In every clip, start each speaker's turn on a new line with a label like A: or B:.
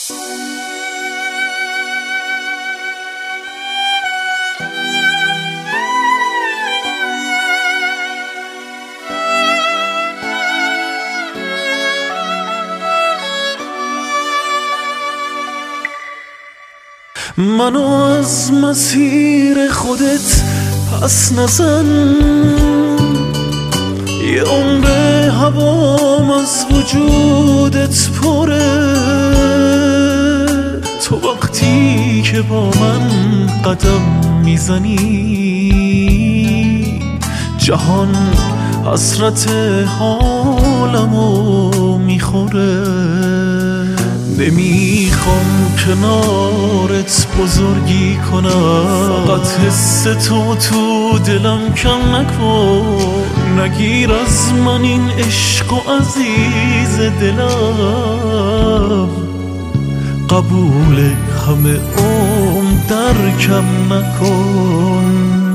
A: منو از مسیر خودت پس نزن، یه عمر هوام از وجودت پره. تو وقتی که با من قدم میزنی جهان حسرت حالمو میخوره. نمیخوام کنارت بزرگی کنم، فقط حس تو دلم کم نکن. نگیر از من این عشق و عزیز دلم، قبول همه درکم نکن.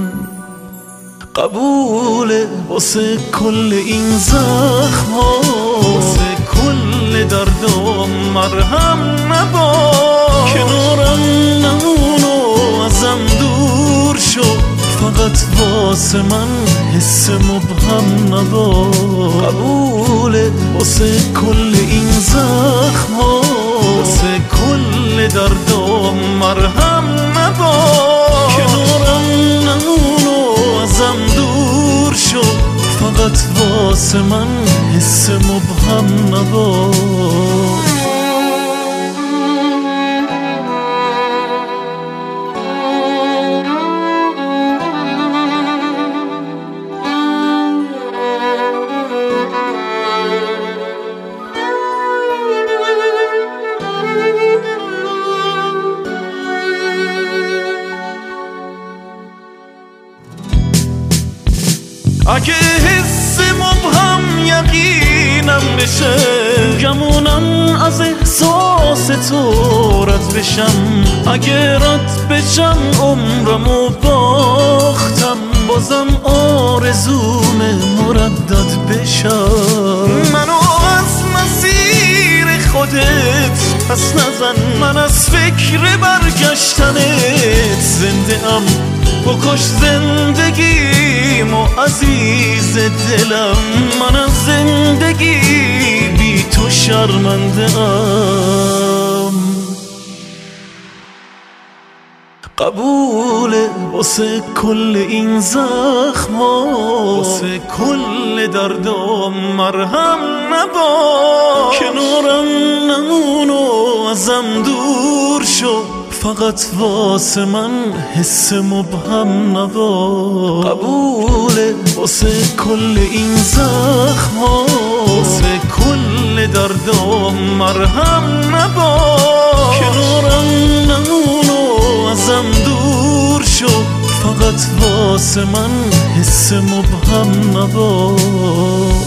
A: قبول واسه کل این زخم ها، واسه کل دردم مرهم نباش. کنارم نمونو ازم دور شو، فقط واسه من حس مبهم نباش. قبول واسه کل این زخم ها، واسه کل دردم مرهم نباش. کنارم نمونو ازم دور شو، فقط واسه من حس مبهم نباش. اگه حس مبهم یقینم بشه، گمونم از احساس تو رد بشم. اگه رد بشم عمرمو باختم، بازم آرزوم مردد بشم. منو از مسیر خودت پس نزن، من از فکر برگشتنت زنده ام. بکش زندگیم و عزیز دلم، من از زندگی بی تو شرمنده ام. قبوله واسه کل این زخم ها، واسه کل دردم مرهم نباش. کنارم نمونو ازم دور شو، فقط واسه من حس مبهم نباش. قبوله واسه کل این زخم ها، واسه کل دردم مرهم نباش. کنارم نمونو ازم دور شو، فقط واسه من حس مبهم نباش.